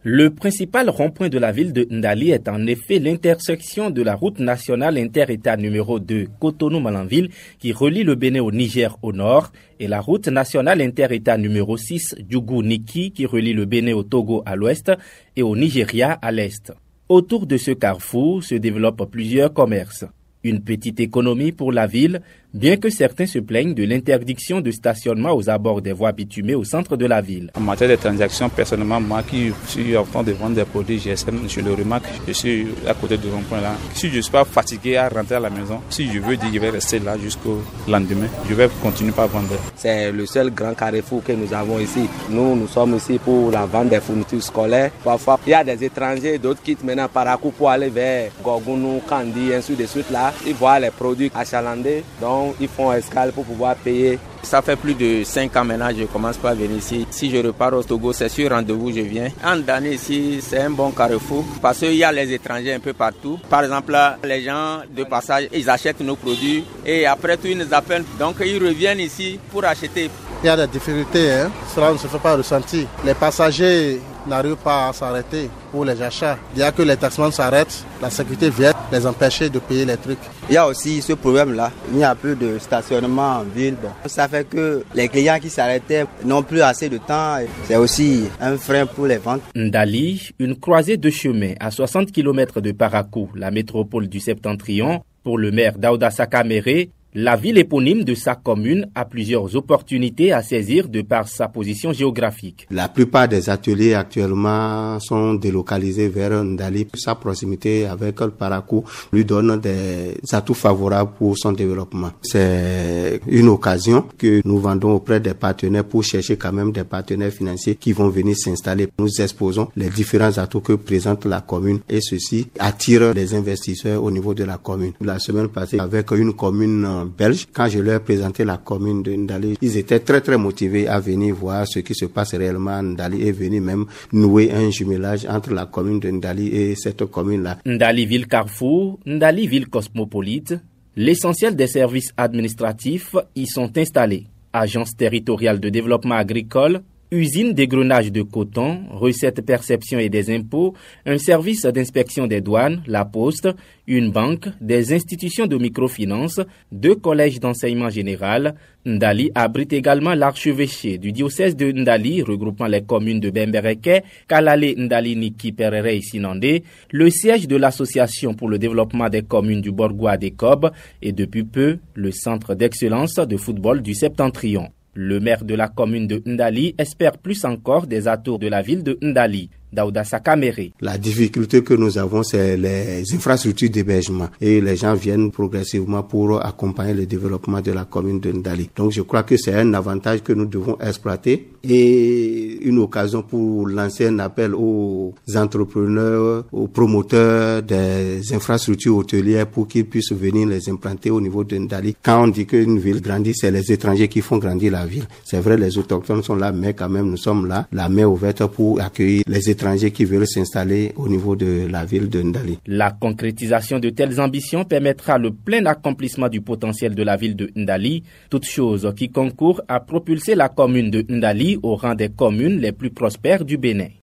Le principal rond-point de la ville de Ndali est en effet l'intersection de la route nationale inter-État numéro 2 Cotonou-Malanville qui relie le Bénin au Niger au nord et la route nationale inter-État numéro 6 Djougou-Niki qui relie le Bénin au Togo à l'ouest et au Nigeria à l'est. Autour de ce carrefour se développent plusieurs commerces. Une petite économie pour la ville, bien que certains se plaignent de l'interdiction de stationnement aux abords des voies bitumées au centre de la ville. En matière de transactions, personnellement, moi qui suis en train de vendre des produits GSM, je le remarque, je suis à côté de rond-point là. Si je ne suis pas fatigué à rentrer à la maison, si je veux dire je vais rester là jusqu'au lendemain, je vais continuer par vendre. C'est le seul grand carrefour que nous avons ici. Nous sommes ici pour la vente des fournitures scolaires. Parfois, il y a des étrangers, d'autres quittent maintenant Parakou pour aller vers Gorgounou, Kandi, ainsi de suite là. Ils voient les produits achalandés, donc ils font escale pour pouvoir payer. Ça fait plus de 5 ans maintenant que je commence pas à venir ici. Si je repars au Togo, c'est sur rendez-vous je viens. En Ndali ici, c'est un bon carrefour parce qu'il y a les étrangers un peu partout. Par exemple, là, les gens de passage, ils achètent nos produits et après tout, ils nous appellent. Donc, ils reviennent ici pour acheter. Il y a des difficultés, cela ne se fait pas ressentir. Les passagers n'arrivent pas à s'arrêter pour les achats. Il y a que les taxements s'arrêtent, la sécurité vient les empêcher de payer les trucs. Il y a aussi ce problème-là. Il n'y a plus de stationnement en ville. Bon, ça fait que les clients qui s'arrêtaient n'ont plus assez de temps. C'est aussi un frein pour les ventes. Ndali, une croisée de chemin à 60 km de Parakou, la métropole du Septentrion, pour le maire Daouda Sakamere, la ville éponyme de sa commune a plusieurs opportunités à saisir de par sa position géographique. La plupart des ateliers actuellement sont délocalisés vers Ndali. Sa proximité avec le Parakou lui donne des atouts favorables pour son développement. C'est une occasion que nous vendons auprès des partenaires pour chercher quand même des partenaires financiers qui vont venir s'installer. Nous exposons les différents atouts que présente la commune et ceci attire les investisseurs au niveau de la commune. La semaine passée, avec une commune belge, quand je leur ai présenté la commune de Ndali, ils étaient très motivés à venir voir ce qui se passe réellement à Ndali et venir même nouer un jumelage entre la commune de Ndali et cette commune-là. Ndali ville carrefour, Ndali ville cosmopolite, l'essentiel des services administratifs y sont installés. Agence territoriale de développement agricole, usine d'égrenage de coton, recettes perception et des impôts, un service d'inspection des douanes, la poste, une banque, des institutions de microfinance, 2 collèges d'enseignement général. Ndali abrite également l'archevêché du diocèse de Ndali, regroupant les communes de Bembereke, Kalale, Ndali, Niki, Perere et Sinandé, le siège de l'association pour le développement des communes du Borgoa des Cob et depuis peu, le centre d'excellence de football du Septentrion. Le maire de la commune de Ndali espère plus encore des atours de la ville de Ndali. Daouda Sakamere. La difficulté que nous avons, c'est les infrastructures d'hébergement et les gens viennent progressivement pour accompagner le développement de la commune de Ndali. Donc je crois que c'est un avantage que nous devons exploiter et une occasion pour lancer un appel aux entrepreneurs, aux promoteurs des infrastructures hôtelières pour qu'ils puissent venir les implanter au niveau de Ndali. Quand on dit qu'une ville grandit, c'est les étrangers qui font grandir la ville. C'est vrai, les autochtones sont là, mais quand même nous sommes là, la main ouverte pour accueillir les étrangers qui veulent s'installer au niveau de la ville de Ndali. La concrétisation de telles ambitions permettra le plein accomplissement du potentiel de la ville de Ndali, toute chose qui concourt à propulser la commune de Ndali au rang des communes les plus prospères du Bénin.